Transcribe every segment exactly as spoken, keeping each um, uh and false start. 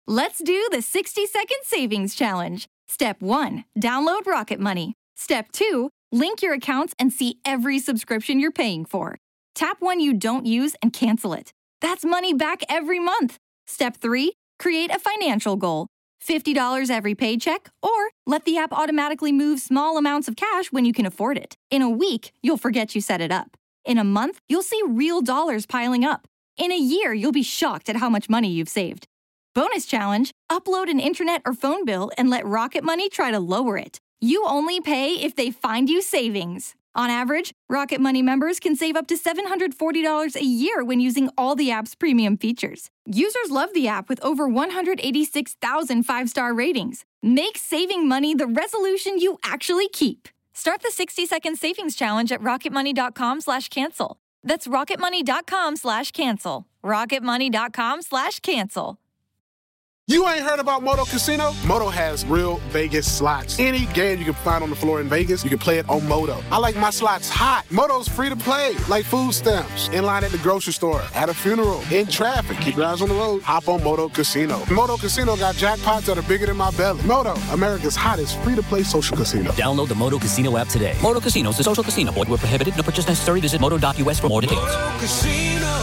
Let's do the sixty second savings challenge. Step one, download Rocket Money. Step two, link your accounts and see every subscription you're paying for. Tap one you don't use and cancel it. That's money back every month. Step three, create a financial goal. fifty dollars every paycheck, or let the app automatically move small amounts of cash when you can afford it. In a week, you'll forget you set it up. In a month, you'll see real dollars piling up. In a year, you'll be shocked at how much money you've saved. Bonus challenge, upload an internet or phone bill and let Rocket Money try to lower it. You only pay if they find you savings. On average, Rocket Money members can save up to seven hundred forty dollars a year when using all the app's premium features. Users love the app with over one hundred eighty-six thousand five-star ratings. Make saving money the resolution you actually keep. Start the sixty second savings challenge at rocketmoney.com slash cancel. That's rocketmoney.com slash cancel. rocketmoney.com slash cancel. You ain't heard about Moto Casino? Moto has real Vegas slots. Any game you can find on the floor in Vegas, you can play it on Moto. I like my slots hot. Moto's free to play, like food stamps. In line at the grocery store, at a funeral, in traffic. Keep your eyes on the road. Hop on Moto Casino. Moto Casino got jackpots that are bigger than my belly. Moto, America's hottest free-to-play social casino. Download the Moto Casino app today. Moto Casino is a social casino. Void where prohibited. No purchase necessary. Visit moto dot u s for more details. Moto Casino,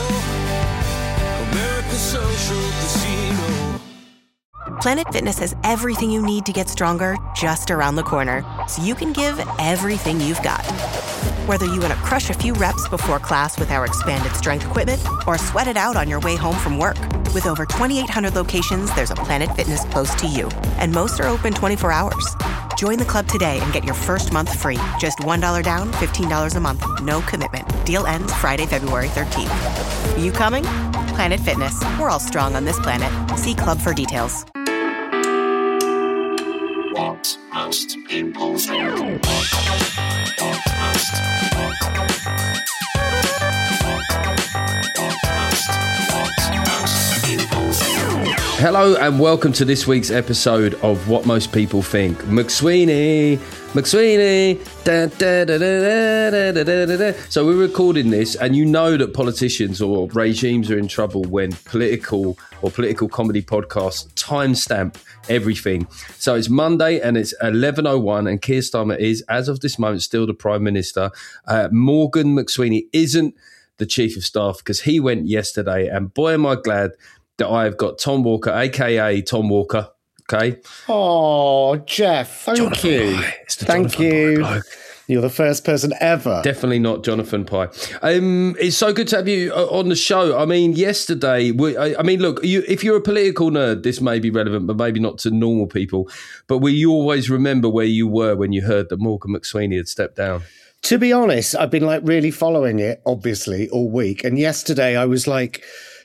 America's social casino. Planet Fitness has everything you need to get stronger just around the corner, so you can give everything you've got. Whether you want to crush a few reps before class with our expanded strength equipment or sweat it out on your way home from work. With over twenty-eight hundred locations, there's a Planet Fitness close to you, and most are open twenty-four hours. Join the club today and get your first month free. Just one dollar down, fifteen dollars a month. No commitment. Deal ends Friday, February thirteenth. Are you coming? Planet Fitness. We're all strong on this planet. See club for details. What must people think? What must Hello and welcome to this week's episode of What Most People Think. McSweeney, McSweeney, da, da, da, da, da, da, da, da. So we're recording this, and you know that politicians or regimes are in trouble when political or political comedy podcasts timestamp everything. So it's Monday and it's eleven oh one, and Keir Starmer is, as of this moment, still the Prime Minister. Uh, Morgan McSweeney isn't the Chief of Staff because he went yesterday, and boy am I glad that I've got Tom Walker, a k a. Tom Walker, okay? Oh, Jeff, thank Jonathan you. Pye. It's the Thank Jonathan you. Pye bloke. You're the first person ever. Definitely not Jonathan Pye. Um, it's so good to have you on the show. I mean, yesterday, we, I, I mean, look, you, if you're a political nerd, this may be relevant, but maybe not to normal people. But will you always remember where you were when you heard that Morgan McSweeney had stepped down? To be honest, I've been like really following it, obviously, all week. And yesterday I was like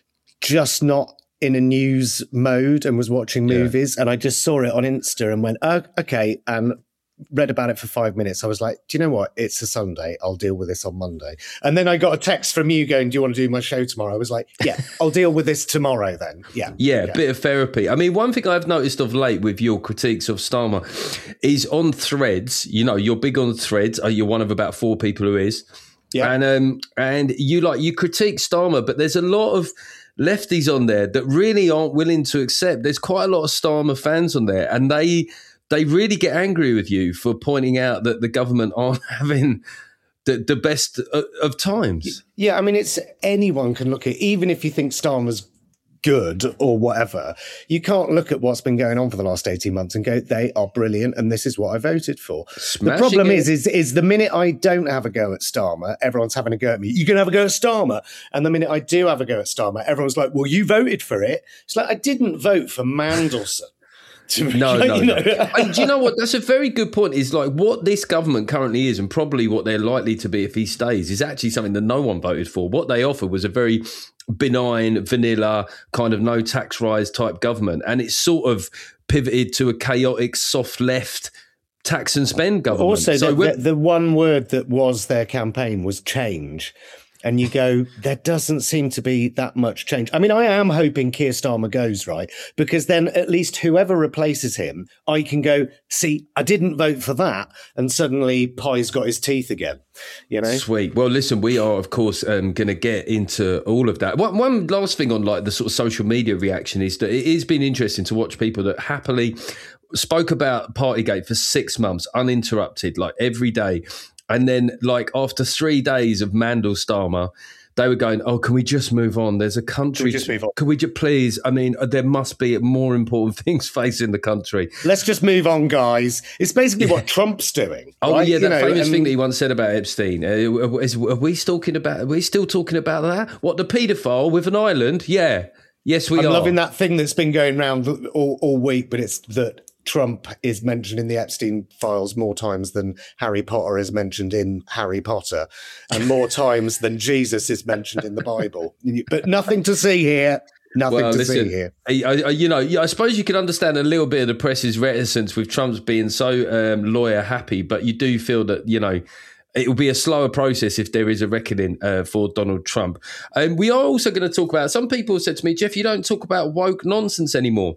just not in a news mode and was watching movies. Yeah. And I just saw it on Insta and went, oh, okay. And read about it for five minutes. I was like, do you know what? It's a Sunday. I'll deal with this on Monday. And then I got a text from you going, do you want to do my show tomorrow? I was like, yeah, I'll deal with this tomorrow then. Yeah. Yeah, yeah. bit of therapy. I mean, one thing I've noticed of late with your critiques of Starmer is on Threads. You know, you're big on Threads. You're one of about four people who is. Yeah. And, um, and you like, you critique Starmer, but there's a lot of lefties on there that really aren't willing to accept. There's quite a lot of Starmer fans on there, and they they really get angry with you for pointing out that the government aren't having the, the best of, of times. Yeah, I mean, it's anyone can look at, even if you think Starmer's good or whatever, you can't look at what's been going on for the last eighteen months and go, they are brilliant and this is what I voted for. Smashing the problem it. is, is, is the minute I don't have a go at Starmer, everyone's having a go at me. You can have a go at Starmer. And the minute I do have a go at Starmer, everyone's like, well, you voted for it. It's like, I didn't vote for Mandelson. No, no, no. And do you know what? That's a very good point. Is like what this government currently is, and probably what they're likely to be if he stays, is actually something that no one voted for. What they offered was a very benign, vanilla, kind of no tax rise type government. And it's sort of pivoted to a chaotic, soft left tax and spend government. Also, so the, the, the one word that was their campaign was change. And you go, there doesn't seem to be that much change. I mean, I am hoping Keir Starmer goes, right? Because then at least whoever replaces him, I can go, see, I didn't vote for that. And suddenly Pie's got his teeth again, you know? Sweet. Well, listen, we are, of course, um, going to get into all of that. One, one last thing on like the sort of social media reaction is that it has been interesting to watch people that happily spoke about Partygate for six months, uninterrupted, like every day. And then, like, after three days of Mandelstammer, they were going, oh, can we just move on? There's a country. Can we just move on? Can we just please? I mean, there must be more important things facing the country. Let's just move on, guys. It's basically yeah. what Trump's doing. Oh, right? yeah, that you know, famous and... thing that he once said about Epstein. Uh, is, are we talking about? Are we still talking about that? What, the paedophile with an island? Yeah. Yes, we I'm are. I'm loving that thing that's been going around all, all week, but it's that Trump is mentioned in the Epstein files more times than Harry Potter is mentioned in Harry Potter, and more times than Jesus is mentioned in the Bible. But nothing to see here. Nothing well, to listen, see here. I, I, you know, I suppose you could understand a little bit of the press's reticence with Trump's being so um, lawyer happy, but you do feel that, you know, it will be a slower process if there is a reckoning uh, for Donald Trump. And um, we are also going to talk about, some people have said to me, Jeff, you don't talk about woke nonsense anymore.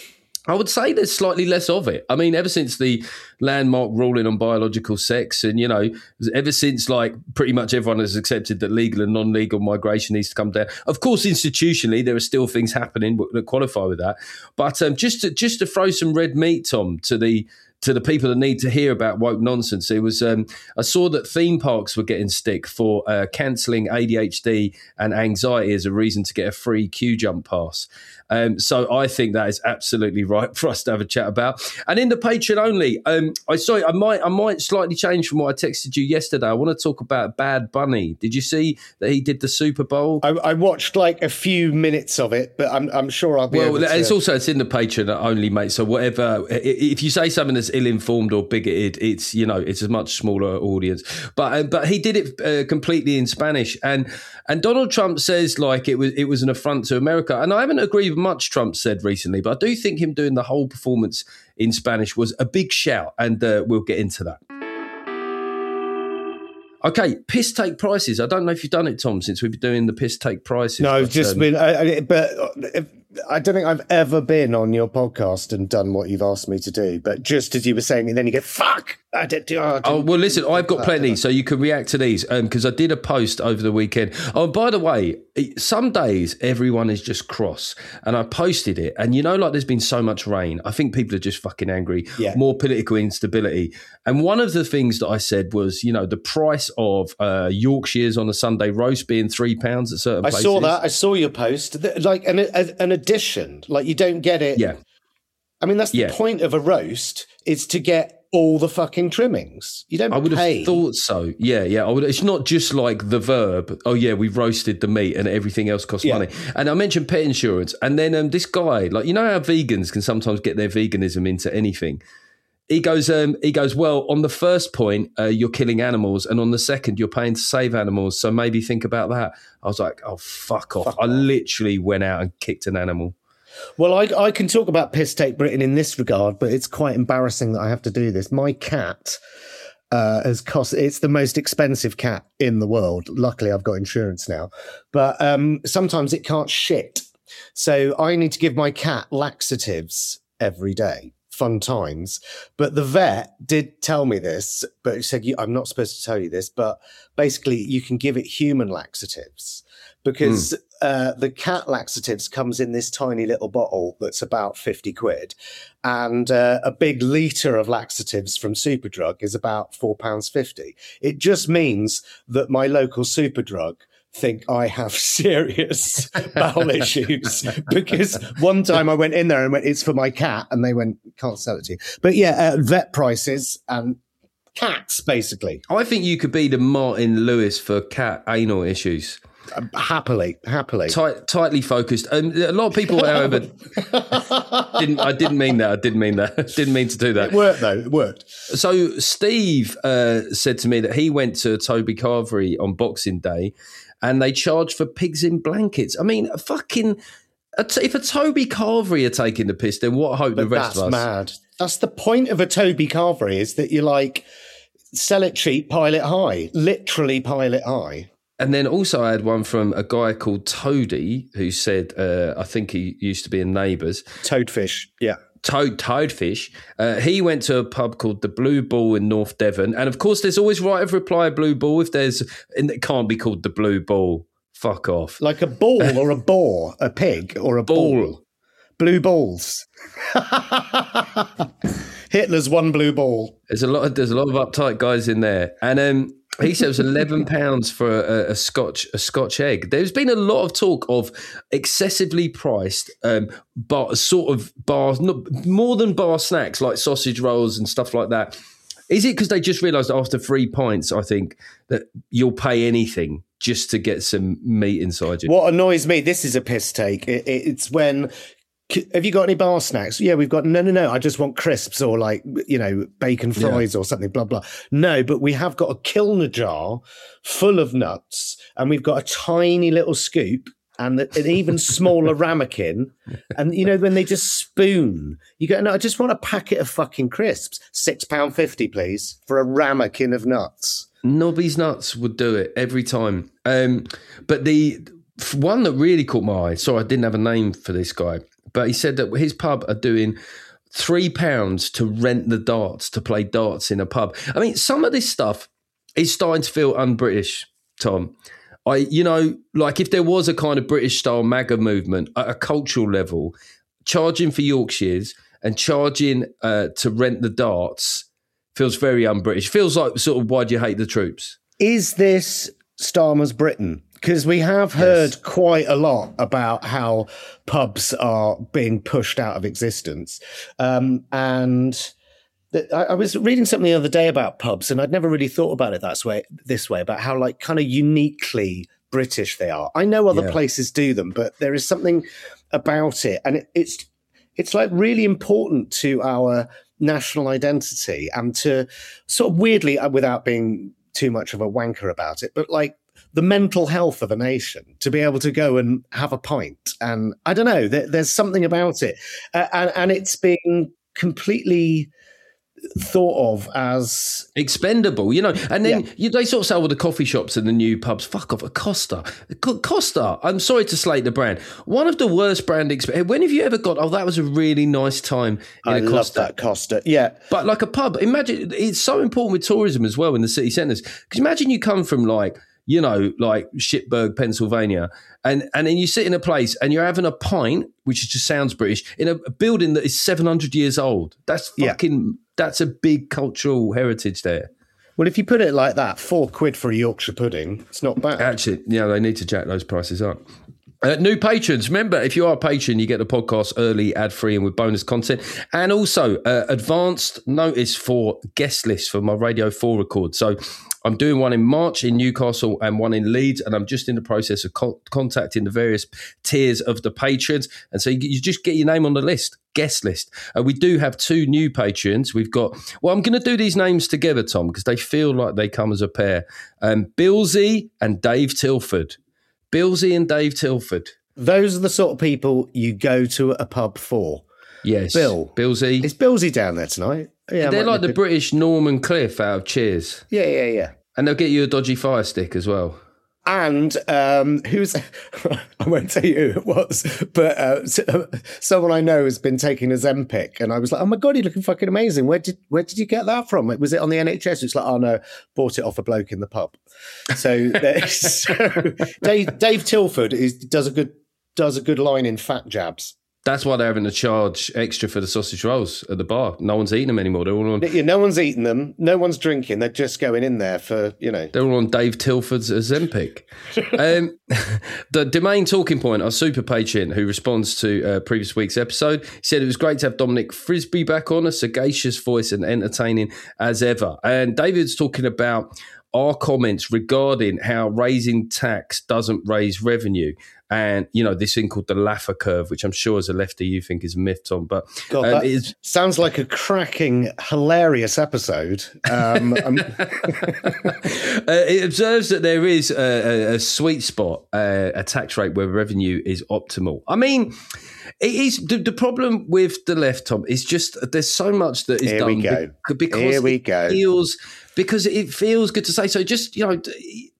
I would say there's slightly less of it. I mean, ever since the landmark ruling on biological sex and, you know, ever since like pretty much everyone has accepted that legal and non-legal migration needs to come down. Of course, institutionally, there are still things happening that qualify with that. But um, just to, just to throw some red meat, Tom, to the to the people that need to hear about woke nonsense, it was um, I saw that theme parks were getting stick for uh, cancelling A D H D and anxiety as a reason to get a free queue jump pass. Um, so I think that is absolutely right for us to have a chat about. And in the Patreon only, um, I sorry, I might I might slightly change from what I texted you yesterday. I want to talk about Bad Bunny. Did you see that he did the Super Bowl? I, I watched like a few minutes of it, but I'm I'm sure I'll be well, able to. It's also it's in the Patreon only, mate. So whatever, if you say something that's ill-informed or bigoted, it's you know it's a much smaller audience. But uh, but he did it uh, completely in Spanish, and and Donald Trump says like it was it was an affront to America, and I haven't agreed with much Trump said recently, but I do think him doing the whole performance in Spanish was a big shout, and uh, we'll get into that. Okay, piss take prices. I don't know if you've done it, Tom, since we've been doing the piss take prices. No, but, just um, been, I, I, but if, I don't think I've ever been on your podcast and done what you've asked me to do. But just as you were saying, and then you go, fuck. I did, oh, I oh, well, listen, I've got plenty, so you can react to these because um, I did a post over the weekend. Oh, by the way, some days everyone is just cross, and I posted it. And you know, like there's been so much rain. I think people are just fucking angry. Yeah. More political instability. And one of the things that I said was, you know, the price of uh, Yorkshire's on a Sunday roast being three pounds at certain I places. I saw that. I saw your post. Like an, an addition. Like you don't get it. Yeah. I mean, that's the yeah. point of a roast is to get all the fucking trimmings. You don't I would pay. have thought so. Yeah, yeah. I would, it's not just like the verb, oh, yeah, we've roasted the meat and everything else costs yeah. money. And I mentioned pet insurance. And then um, this guy, like, you know how vegans can sometimes get their veganism into anything? He goes, um, he goes. Well, on the first point, uh, you're killing animals. And on the second, you're paying to save animals. So maybe think about that. I was like, oh, fuck off. Fuck I off. literally went out and kicked an animal. Well, I, I can talk about Piss Take Britain in this regard, but it's quite embarrassing that I have to do this. My cat uh, has cost, it's the most expensive cat in the world. Luckily, I've got insurance now. But um, sometimes it can't shit. So I need to give my cat laxatives every day. Fun times. But the vet did tell me this, but he said, I'm not supposed to tell you this, but basically you can give it human laxatives because mm. uh, the cat laxatives comes in this tiny little bottle that's about fifty quid. And uh, a big litre of laxatives from Superdrug is about four pounds fifty. It just means that my local Superdrug think I have serious bowel issues because one time I went in there and went, it's for my cat, and they went, can't sell it to you. But yeah, uh, vet prices and cats, basically. I think you could be the Martin Lewis for cat anal issues. Uh, happily, happily. Tight, tightly focused. Um, a lot of people, however, didn't. I didn't mean that. I didn't mean that. Didn't mean to do that. It worked, though. It worked. So Steve uh, said to me that he went to Toby Carvery on Boxing Day and they charged for pigs in blankets. I mean, a fucking... If a Toby Carvery are taking the piss, then what hope but the rest that's of us? Mad. That's the point of a Toby Carvery, is that you like, sell it cheap, pile it high. Literally pile it high. And then also I had one from a guy called Toady who said, uh, I think he used to be in Neighbours. Toadfish, yeah. Toad Toadfish. Uh, he went to a pub called the Blue Ball in North Devon. And of course, there's always right of reply Blue Ball if there's, and it can't be called the Blue Ball. Fuck off. Like a ball or a boar, a pig or a ball. ball. Blue balls. Hitler's one blue ball. There's a lot of there's a lot of uptight guys in there. And um he said it was eleven pounds for a, a Scotch a Scotch egg. There's been a lot of talk of excessively priced, um, bar, sort of bars, not, more than bar snacks like sausage rolls and stuff like that. Is it because they just realised after three pints, I think, that you'll pay anything just to get some meat inside you? What annoys me, this is a piss take. It, it, it's when... Have you got any bar snacks? Yeah, we've got, no, no, no, I just want crisps or like, you know, bacon fries yeah. or something, blah, blah. No, but we have got a Kilner jar full of nuts and we've got a tiny little scoop and an even smaller ramekin. And, you know, when they just spoon, you go, no, I just want a packet of fucking crisps. six pounds fifty, please, for a ramekin of nuts. Nobby's Nuts would do it every time. Um, but the one that really caught my eye, sorry, I didn't have a name for this guy, but he said that his pub are doing three pounds to rent the darts, to play darts in a pub. I mean, some of this stuff is starting to feel un-British, Tom. I, you know, like if there was a kind of British-style MAGA movement at a cultural level, charging for Yorkshires and charging uh, to rent the darts feels very un-British. Feels like sort of, why do you hate the troops? Is this Starmer's Britain? Because we have heard yes. quite a lot about how pubs are being pushed out of existence. Um, and th- I, I was reading something the other day about pubs, and I'd never really thought about it that way, this way, about how like kind of uniquely British they are. I know other yeah. places do them, but there is something about it. And it, it's it's like really important to our national identity and to sort of weirdly, without being too much of a wanker about it, but like, the mental health of a nation, to be able to go and have a pint. And I don't know, there, there's something about it. Uh, and, and it's been completely thought of as expendable, you know. And then yeah. you, they sort of say, well, the coffee shops and the new pubs, fuck off. Costa, Costa. I'm sorry to slate the brand. One of the worst brand experiences. When have you ever got? Oh, that was a really nice time in I a Costa. love that Costa. Yeah, but like a pub. Imagine it's so important with tourism as well in the city centres. Because imagine you come from like, you know, like Shitburg, Pennsylvania, and, and then you sit in a place and you're having a pint, which just sounds British, in a building that is seven hundred years old. That's fucking, yeah. that's a big cultural heritage there. Well, if you put it like that, four quid for a Yorkshire pudding, it's not bad. Actually, yeah, they need to jack those prices up. Uh, new patrons, remember, if you are a patron, you get the podcast early, ad-free and with bonus content. And also uh, advanced notice for guest lists for my Radio four record. So I'm doing one in March in Newcastle and one in Leeds, and I'm just in the process of co- contacting the various tiers of the patrons. And so you, you just get your name on the list, guest list. Uh, we do have two new patrons. We've got, well, I'm going to do these names together, Tom, because they feel like they come as a pair. Um, Billsy and Dave Tilford. Billsy and Dave Tilford. Those are the sort of people you go to a pub for. Yes. Bill. Billsy. Is Billsy down there tonight? Yeah, they're like the good. British Norman Cliff out of Cheers. Yeah, yeah, yeah. And they'll get you a dodgy fire stick as well. And um, who's, I won't tell you who it was, but uh, someone I know has been taking a Zempic. And I was like, oh my God, you're looking fucking amazing. Where did where did you get that from? Was it on the N H S? It's like, oh no, bought it off a bloke in the pub. So, so Dave, Dave Tilford is, does a good does a good line in Fat Jabs. That's why they're having to charge extra for the sausage rolls at the bar. No one's eating them anymore. They're all on. Yeah, no one's eating them. No one's drinking. They're just going in there for, you know. They're all on Dave Tilford's Ozempic. um, the Domain Talking Point, our super patron who responds to uh, previous week's episode, he said it was great to have Dominic Frisby back on, a sagacious voice and entertaining as ever. And David's talking about our comments regarding how raising tax doesn't raise revenue. And, you know, this thing called the Laffer curve, which I'm sure as a lefty you think is a myth, Tom. But God, um, that is, sounds like a cracking, hilarious episode. Um, uh, it observes that there is a, a, a sweet spot, uh, a tax rate where revenue is optimal. I mean, it is the, the problem with the left, Tom, is just there's so much that is Here done we go. because Here we it go. feels because it feels good to say so. Just, you know,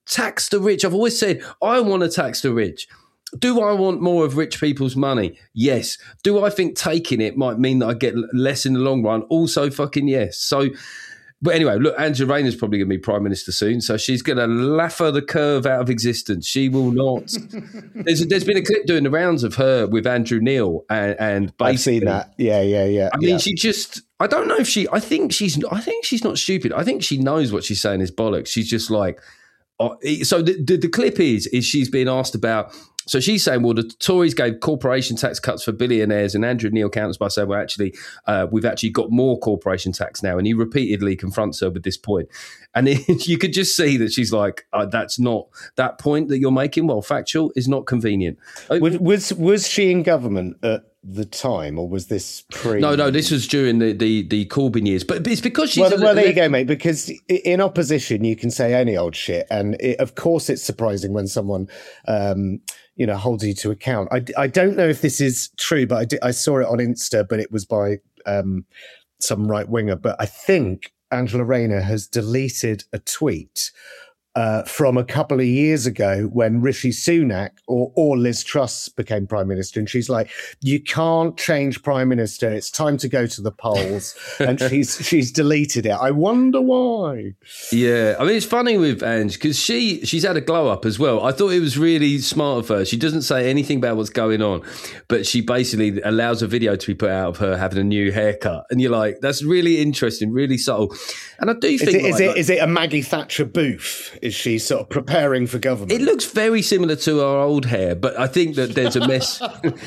tax the rich. I've always said, I want to tax the rich. Do I want more of rich people's money? Yes. Do I think taking it might mean that I get less in the long run? Also fucking yes. So, but anyway, look, Angela Rayner's probably going to be Prime Minister soon, so she's going to laugh her the curve out of existence. She will not. there's, there's been a clip doing the rounds of her with Andrew Neil, and, and I've seen that. Yeah, yeah, yeah. I mean, yeah. she just. I don't know if she. I think she's. I think she's not stupid. I think she knows what she's saying is bollocks. She's just like. Uh, so the, the the clip is is she's being asked about. So she's saying, well, the Tories gave corporation tax cuts for billionaires, and Andrew Neil counters by saying, well, actually, uh, we've actually got more corporation tax now. And he repeatedly confronts her with this point. And it, you could just see that she's like, uh, that's not, that point that you're making, well, factual, is not convenient. Was, was, was she in government at the time, or was this pre? No, no, this was during the, the, the Corbyn years. But it's because she's... Well, a, well there you go, mate, because in opposition, you can say any old shit. And it, of course, it's surprising when someone... Um, you know, holds you to account. I, I don't know if this is true, but I, did, I saw it on Insta, but it was by um, some right winger. But I think Angela Rayner has deleted a tweet uh, from a couple of years ago when Rishi Sunak or, or Liz Truss became Prime Minister. And she's like, you can't change Prime Minister. It's time to go to the polls. And she's she's deleted it. I wonder why. Yeah. I mean, it's funny with Ange because she, she's had a glow up as well. I thought it was really smart of her. She doesn't say anything about what's going on, but she basically allows a video to be put out of her having a new haircut. And you're like, that's really interesting, really subtle. And I do think... Is it, like, is it, like, is it a Maggie Thatcher booth? Is she sort of preparing for government? It looks very similar to her old hair, but I think that there's a mess.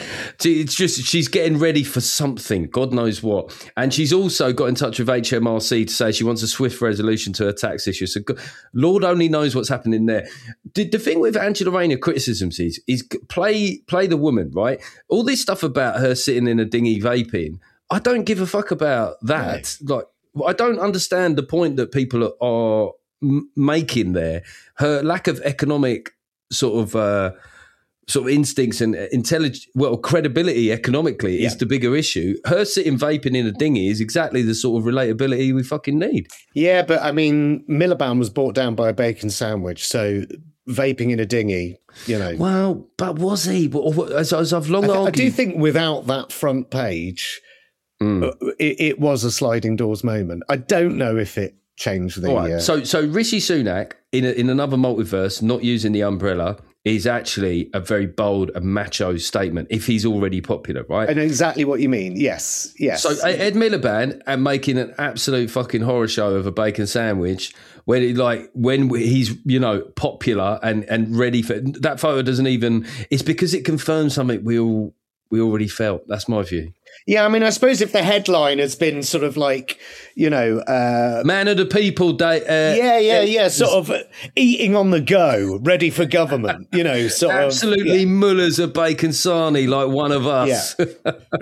It's just she's getting ready for something, God knows what. And she's also got in touch with H M R C to say she wants a swift resolution to her tax issue. So Lord only knows what's happening there. The, the thing with Angela Rayner criticisms is, is play, play the woman, right? All this stuff about her sitting in a dinghy vaping, I don't give a fuck about that. Right. Like, I don't understand the point that people are... are making there. Her lack of economic sort of uh, sort of instincts and intelligence, well, credibility economically yeah. is the bigger issue. Her sitting vaping in a dinghy is exactly the sort of relatability we fucking need. Yeah, but I mean, Miliband was brought down by a bacon sandwich, so vaping in a dinghy, you know. Well, but was he? As, as I've long I, th- argued, I do think without that front page, mm. it, it was a sliding doors moment. I don't know if it change the... Right. Uh, so so Rishi Sunak, in, a, in another multiverse, not using the umbrella, is actually a very bold and macho statement if he's already popular, right? I know exactly what you mean. Yes, yes. So Ed Miliband and making an absolute fucking horror show of a bacon sandwich when he, like when he's, you know, popular and, and ready for... That photo doesn't even... It's because it confirms something we all we already felt. That's my view. Yeah, I mean, I suppose if the headline has been sort of like, you know... Uh, Man of the people day... Uh, yeah, yeah, yeah, sort of eating on the go, ready for government, you know, sort absolutely of... Absolutely yeah. mullahs of bacon sarnie like one of us. Yeah.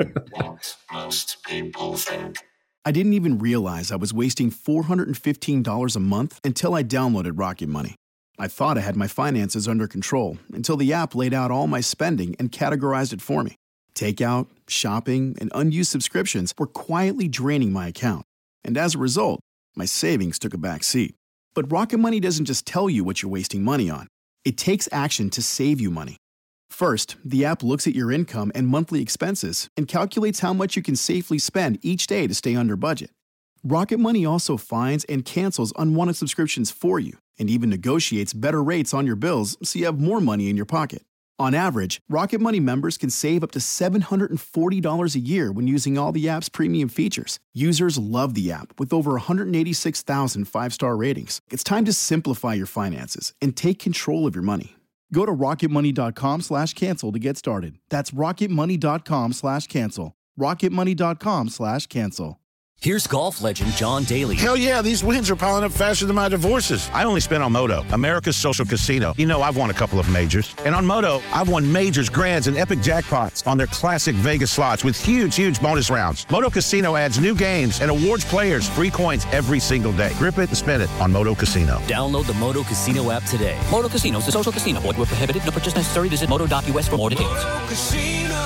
What most people think. I didn't even realize I was wasting four hundred fifteen dollars a month until I downloaded Rocket Money. I thought I had my finances under control until the app laid out all my spending and categorized it for me. Takeout, shopping, and unused subscriptions were quietly draining my account. And as a result, my savings took a back seat. But Rocket Money doesn't just tell you what you're wasting money on. It takes action to save you money. First, the app looks at your income and monthly expenses and calculates how much you can safely spend each day to stay under budget. Rocket Money also finds and cancels unwanted subscriptions for you and even negotiates better rates on your bills so you have more money in your pocket. On average, Rocket Money members can save up to seven hundred forty dollars a year when using all the app's premium features. Users love the app with over one hundred eighty-six thousand five-star ratings. It's time to simplify your finances and take control of your money. Go to rocketmoney.com slash cancel to get started. That's rocketmoney.com slash cancel. rocketmoney.com slash cancel. Here's golf legend John Daly. Hell yeah, these wins are piling up faster than my divorces. I only spent on Moto, America's social casino. You know, I've won a couple of majors. And on Moto, I've won majors, grands, and epic jackpots on their classic Vegas slots with huge, huge bonus rounds. Moto Casino adds new games and awards players free coins every single day. Grip it and spin it on Moto Casino. Download the Moto Casino app today. Moto Casino is a social casino. Void where prohibited. No purchase necessary. Visit moto dot u s for more details. Moto Casino,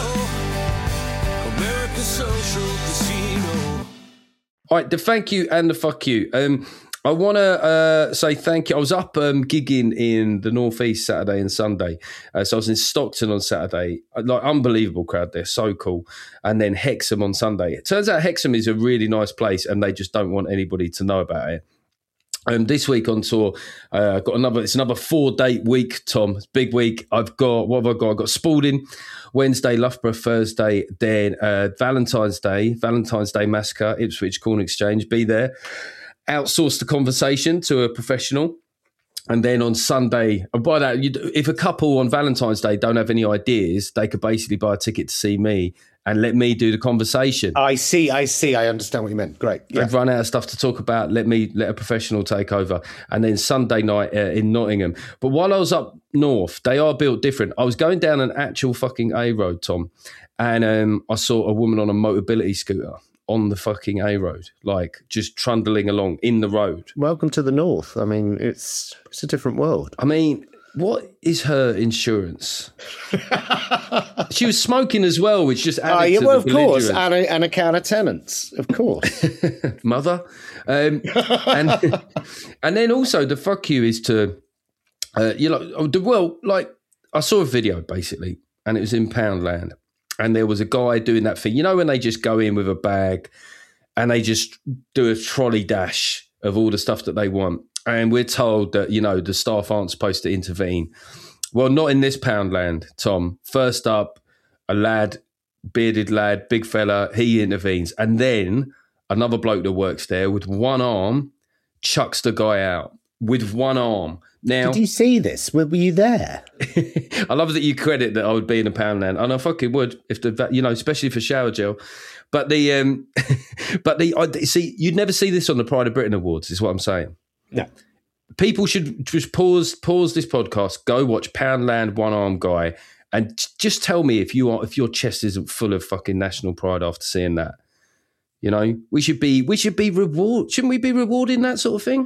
America's social casino. All right, the thank you and the fuck you. Um, I want to uh, say thank you. I was up um, gigging in the Northeast Saturday and Sunday. Uh, so I was in Stockton on Saturday. Like, unbelievable crowd there. So cool. And then Hexham on Sunday. It turns out Hexham is a really nice place and they just don't want anybody to know about it. Um, this week on tour, uh, I've got another, it's another four date week, Tom. It's a big week. I've got, what have I got? I've got Spalding Wednesday, Loughborough Thursday, then uh, Valentine's Day, Valentine's Day Massacre, Ipswich Corn Exchange. Be there. Outsource the conversation to a professional. And then on Sunday, and by that, you, if a couple on Valentine's Day don't have any ideas, they could basically buy a ticket to see me and let me do the conversation. I see, I see. I understand what you meant. Great. Yeah. They've run out of stuff to talk about. Let me, let a professional take over. And then Sunday night uh, in Nottingham. But while I was up north, they are built different. I was going down an actual fucking A road, Tom, and um, I saw a woman on a mobility scooter on the fucking A road, like just trundling along in the road. Welcome to the north. I mean, it's it's a different world. I mean, what is her insurance? She was smoking as well, which just added uh, yeah, to well, the of course, and a, and a can of tenants, of course. Mother. Um, and, and then also the fuck you is to, uh, you know, well, like I saw a video basically, and it was in Poundland. And there was a guy doing that thing, you know, when they just go in with a bag and they just do a trolley dash of all the stuff that they want. And we're told that, you know, the staff aren't supposed to intervene. Well, not in this Poundland, Tom. First up, a lad, bearded lad, big fella, he intervenes. And then another bloke that works there with one arm chucks the guy out with one arm. Now, did you see this? Were, were you there? I love that you credit that I would be in a Poundland, and I fucking would if the, you know, especially for shower gel. But the, um, but the, I see, you'd never see this on the Pride of Britain Awards. Is what I'm saying. No, people should just pause, pause this podcast, go watch Poundland, one arm guy, and just tell me if you are, if your chest isn't full of fucking national pride after seeing that. You know, we should be, we should be reward. Shouldn't we be rewarding that sort of thing?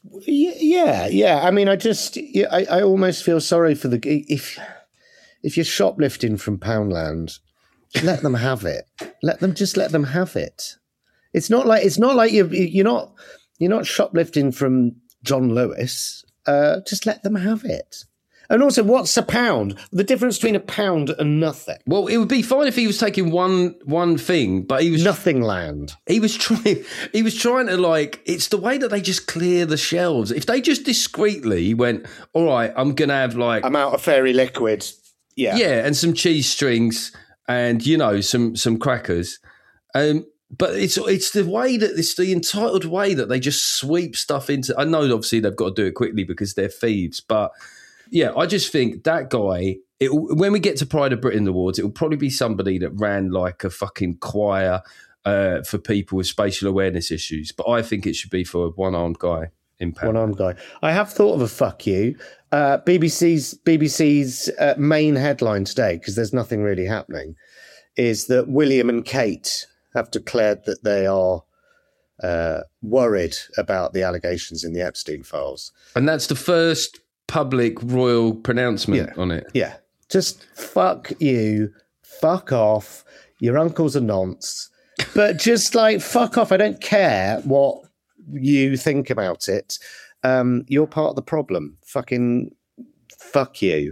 Yeah, yeah. I mean, I just, I, I almost feel sorry for the if if you're shoplifting from Poundland, let them have it. Let them just let them have it. It's not like it's not like you're you're not you're not shoplifting from John Lewis. Uh, just let them have it. And also, what's a pound? The difference between a pound and nothing. Well, it would be fine if he was taking one one thing, but he was nothing land. He was trying. He was trying to like. It's the way that they just clear the shelves. If they just discreetly went, all right, I'm gonna have like I'm out of fairy liquid. Yeah, yeah, and some cheese strings, and you know some some crackers. Um, but it's it's the way that it's the entitled way that they just sweep stuff into. I know obviously they've got to do it quickly because they're thieves, but. Yeah, I just think that guy, it, when we get to Pride of Britain Awards, it will probably be somebody that ran like a fucking choir uh, for people with spatial awareness issues. But I think it should be for a one-armed guy in Poundland. One-armed guy. I have thought of a fuck you. Uh, B B C's B B C's uh, main headline today, because there's nothing really happening, is that William and Kate have declared that they are uh, worried about the allegations in the Epstein files. And that's the first public royal pronouncement yeah. on it. Yeah. Just fuck you, fuck off, your uncle's a nonce. But just like, fuck off, I don't care what you think about it. Um, you're part of the problem. Fucking fuck you.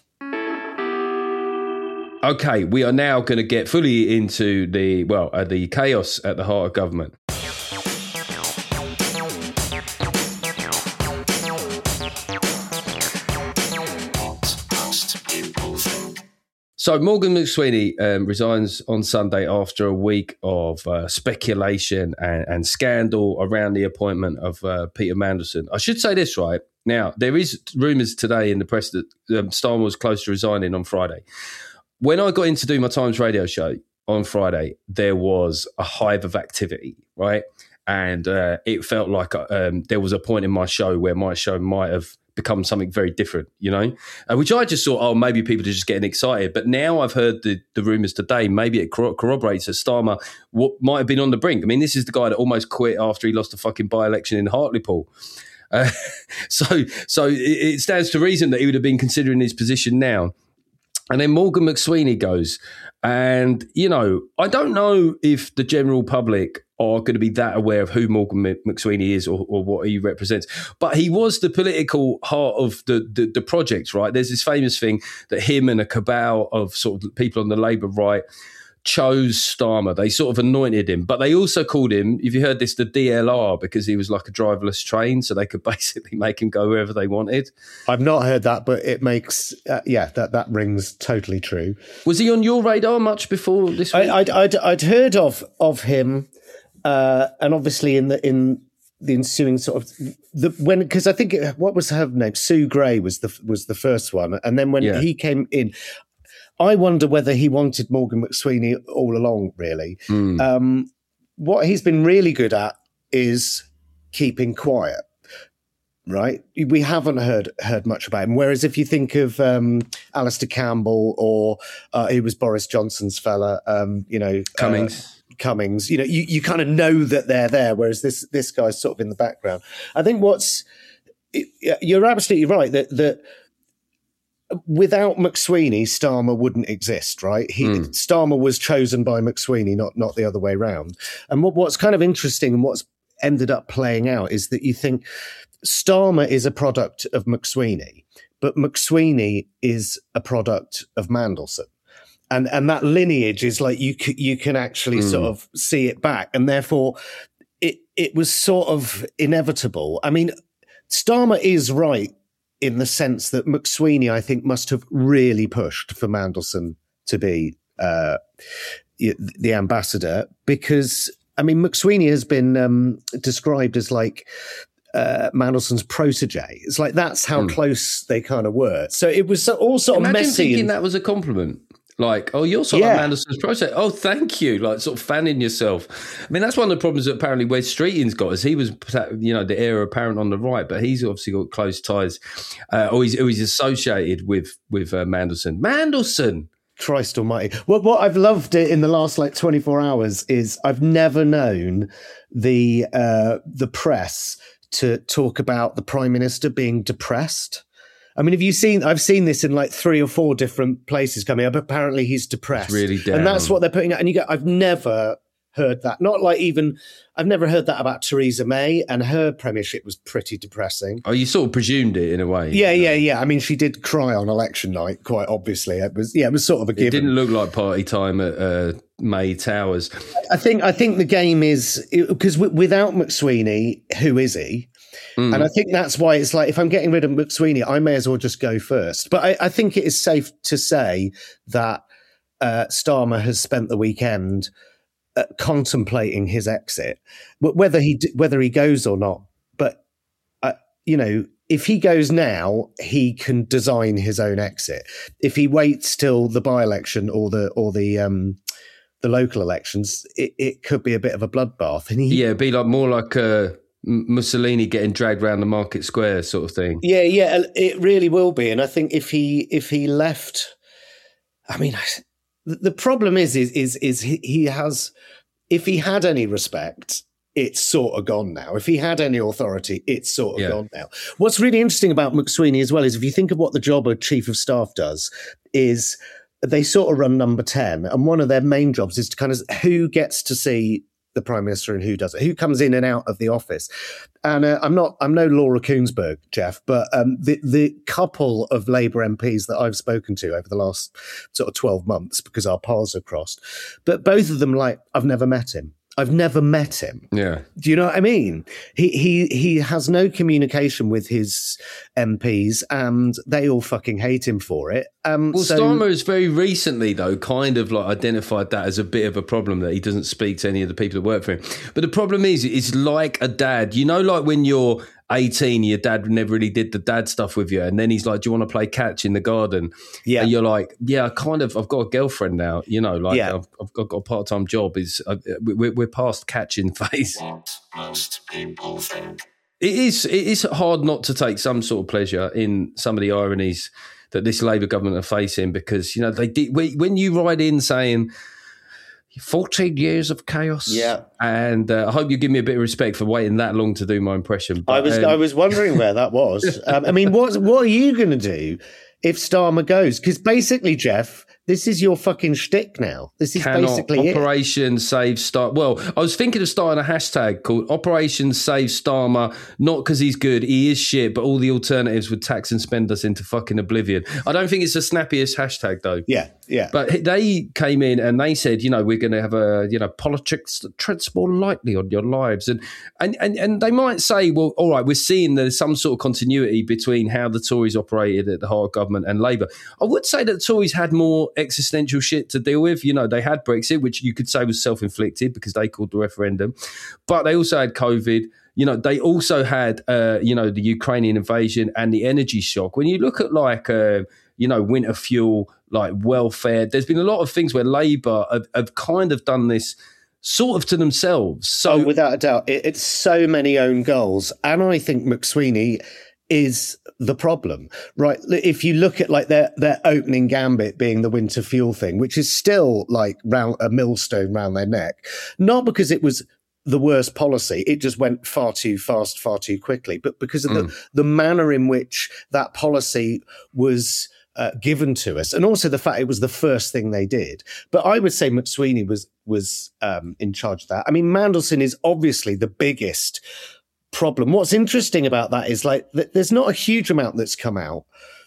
Okay, we are now going to get fully into the, well, uh, the chaos at the heart of government. So Morgan McSweeney um, resigns on Sunday after a week of uh, speculation and, and scandal around the appointment of uh, Peter Mandelson. I should say this, right? Now, there is rumours today in the press that um, Starmer was close to resigning on Friday. When I got in to do my Times radio show on Friday, there was a hive of activity, right? And uh, it felt like um, there was a point in my show where my show might have become something very different, you know, uh, which I just thought, oh, maybe people are just getting excited. But now I've heard the, the rumours today, maybe it corro- corroborates that Starmer what might have been on the brink. I mean, this is the guy that almost quit after he lost a fucking by-election in Hartlepool. Uh, so so it, it stands to reason that he would have been considering his position now. And then Morgan McSweeney goes. And, you know, I don't know if the general public are going to be that aware of who Morgan McSweeney is or, or what he represents. But he was the political heart of the, the, the project, right? There's this famous thing that him and a cabal of sort of people on the Labour right chose Starmer. They sort of anointed him, but they also called him, if you heard this, the D L R, because he was like a driverless train, so they could basically make him go wherever they wanted. I've not heard that, but it makes, uh, yeah, that, that rings totally true. Was he on your radar much before this week? I, I'd, I'd, I'd heard of of him, uh, and obviously in the in the ensuing sort of the when because I think it, what was her name? Sue Gray was the was the first one, and then when Yeah. he came in, I wonder whether he wanted Morgan McSweeney all along, really. Mm. Um, what he's been really good at is keeping quiet, right? We haven't heard heard much about him. Whereas if you think of um, Alistair Campbell or uh, he was Boris Johnson's fella, um, you know, Cummings. Uh, Cummings, you know, you, you kind of know that they're there, whereas this this guy's sort of in the background. I think what's... You're absolutely right that that without McSweeney, Starmer wouldn't exist, right? He, Mm. Starmer was chosen by McSweeney, not not the other way around. And what, what's kind of interesting and what's ended up playing out is that you think Starmer is a product of McSweeney, but McSweeney is a product of Mandelson. And and that lineage is like you c- you can actually Mm. sort of see it back, and therefore it it was sort of inevitable. I mean, Starmer is right in the sense that McSweeney, I think, must have really pushed for Mandelson to be uh, the ambassador, because I mean McSweeney has been um, described as like uh, Mandelson's protege. It's like that's how Mm. close they kind of were. So it was so, all sort of Imagine messy. thinking and- that was a compliment. Like, oh, you're sort Yeah. of Mandelson's project. Oh, thank you. Like, sort of fanning yourself. I mean, that's one of the problems that apparently Wes Streeting's got, is he was, you know, the heir apparent on the right, but he's obviously got close ties, uh, or, he's, or he's associated with with uh, Mandelson. Mandelson! Christ almighty. What, what I've loved it in the last like twenty-four hours is I've never known the uh, the press to talk about the Prime Minister being depressed. I mean, have you seen, I've seen this in like three or four different places coming up. Apparently he's depressed. It's really down. And that's what they're putting out. And you go, I've never heard that. Not like even, I've never heard that about Theresa May, and her premiership was pretty depressing. Oh, you sort of presumed it in a way. Yeah, yeah, yeah. I mean, she did cry on election night, quite obviously. It was, yeah, it was sort of a given. It didn't look like party time at uh, May Towers. I think, I think the game is, because w- without McSweeney, who is he? Mm. And I think that's why it's like, if I'm getting rid of McSweeney, I may as well just go first. But I, I think it is safe to say that uh, Starmer has spent the weekend uh, contemplating his exit, w- whether he d- whether he goes or not. But uh, you know, if he goes now, he can design his own exit. If he waits till the by-election or the or the um, the local elections, it, it could be a bit of a bloodbath. And he, Yeah, it'd be like more like uh, Mussolini getting dragged around the market square sort of thing. Yeah, yeah, it really will be. And I think if he if he left, I mean, the problem is is is is he, he has, if he had any respect, it's sort of gone now. If he had any authority, it's sort of Yeah. gone now. What's really interesting about McSweeney as well is if you think of what the job of chief of staff does, is they sort of run number ten, and one of their main jobs is to kind of who gets to see the Prime Minister and who doesn't, who comes in and out of the office. And uh, I'm not, I'm no Laura Koonsberg, Jeff, but um, the the couple of Labour M Ps that I've spoken to over the last sort of twelve months, because our paths are crossed, but both of them, like, I've never met him. I've never met him. Yeah. Do you know what I mean? He he he has no communication with his M Ps, and they all fucking hate him for it. Um, Well, so, Starmer has very recently, though, kind of like identified that as a bit of a problem, that he doesn't speak to any of the people that work for him. But the problem is, it's like a dad. You know, like when you're eighteen, your dad never really did the dad stuff with you, and then he's like, "Do you want to play catch in the garden?" Yeah. And you're like, "Yeah, I kind of. I've got a girlfriend now. You know, like Yeah. I've, I've got, got a part time job. Is uh, we're, we're past catching phase." What most people think. It is. It is hard not to take some sort of pleasure in some of the ironies that this Labour government are facing, because you know they did. When you ride in saying fourteen years of chaos, Yeah. and uh, I hope you give me a bit of respect for waiting that long to do my impression. But, I was um, I was wondering where that was. Um, I mean, what what are you going to do if Starmer goes. Because basically, Jeff, this is your fucking shtick now. This is Cannot basically Operation it. Save Starmer. Well, I was thinking of starting a hashtag called Operation Save Starmer, not because he's good, he is shit, but all the alternatives would tax and spend us into fucking oblivion. I don't think it's the snappiest hashtag, though. Yeah, yeah. But they came in and they said, you know, we're going to have a, you know, politics that treads more lightly on your lives. And, and, and, and they might say, well, all right, we're seeing there's some sort of continuity between how the Tories operated at the heart of government and Labour. I would say that the Tories had more existential shit to deal with. You know, they had Brexit, which you could say was self-inflicted because they called the referendum, but they also had COVID. You know, they also had, uh, you know, the Ukrainian invasion and the energy shock. When you look at like, uh, you know, winter fuel, like welfare, there's been a lot of things where Labour have, have kind of done this sort of to themselves. So, oh, without a doubt, it, it's so many own goals. And I think McSweeney is the problem, right? If you look at like their, their opening gambit being the winter fuel thing, which is still like round a millstone round their neck, not because it was the worst policy, it just went far too fast, far too quickly, but because of mm. the, the manner in which that policy was uh, given to us, and also the fact it was the first thing they did. But I would say McSweeney was, was um, in charge of that. I mean, Mandelson is obviously the biggest problem. What's interesting about that is like th- there's not a huge amount that's come out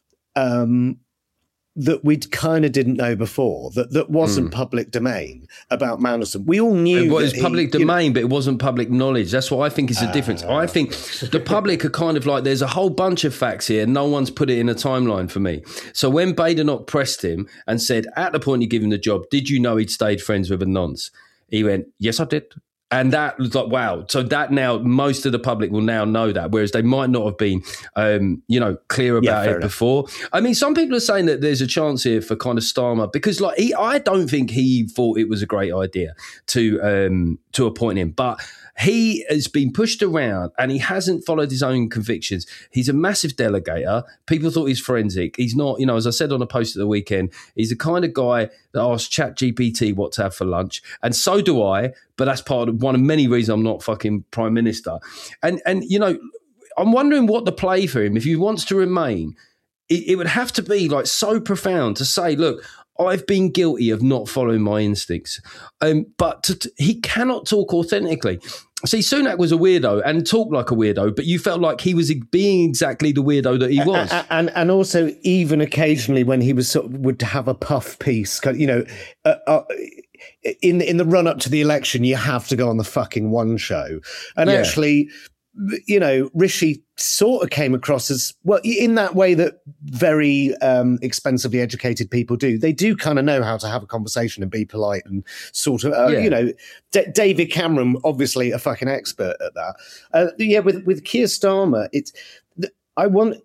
um, that we kind of didn't know before, that, that wasn't mm. public domain about Mandelson. We all knew it was that public he, domain, you know, but it wasn't public knowledge. That's what I think is the uh, difference. I think the public are kind of like, there's a whole bunch of facts here. No one's put it in a timeline for me. So when Badenoch pressed him and said, at the point you give him the job, did you know he'd stayed friends with a nonce? He went, yes, I did. And that was like, wow. So that now, most of the public will now know that, whereas they might not have been, um, you know, clear about yeah, it enough. before. I mean, some people are saying that there's a chance here for kind of Starmer because, like, he, I don't think he thought it was a great idea to um, to appoint him, but he has been pushed around and he hasn't followed his own convictions. He's a massive delegator. People thought he's forensic. He's not, you know, as I said on a post at the weekend, he's the kind of guy that asks ChatGPT what to have for lunch. And so do I, but that's part of one of many reasons I'm not fucking prime minister. And, and you know, I'm wondering what the play for him, if he wants to remain, it, it would have to be like so profound to say, look, I've been guilty of not following my instincts, um, but to, to, he cannot talk authentically. See, Sunak was a weirdo and talked like a weirdo, but you felt like he was being exactly the weirdo that he was. And, and, and also, even occasionally when he was sort of, would have a puff piece, you know, uh, uh, in in the run up to the election, you have to go on the fucking One Show, and yeah. actually. You know, Rishi sort of came across as, well, in that way that very um, expensively educated people do. They do kind of know how to have a conversation and be polite and sort of, uh, yeah. you know, D- David Cameron, obviously a fucking expert at that. Uh, yeah, with, with Keir Starmer, it's, I want,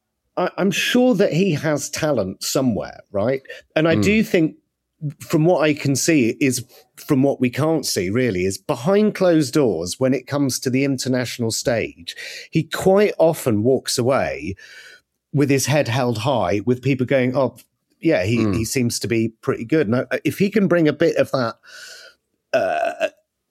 I, I'm sure that he has talent somewhere, right? And I mm. do think, from what I can see, is from what we can't see really, is behind closed doors when it comes to the international stage, he quite often walks away with his head held high, with people going, oh, yeah, he, mm. he seems to be pretty good. And if he can bring a bit of that uh,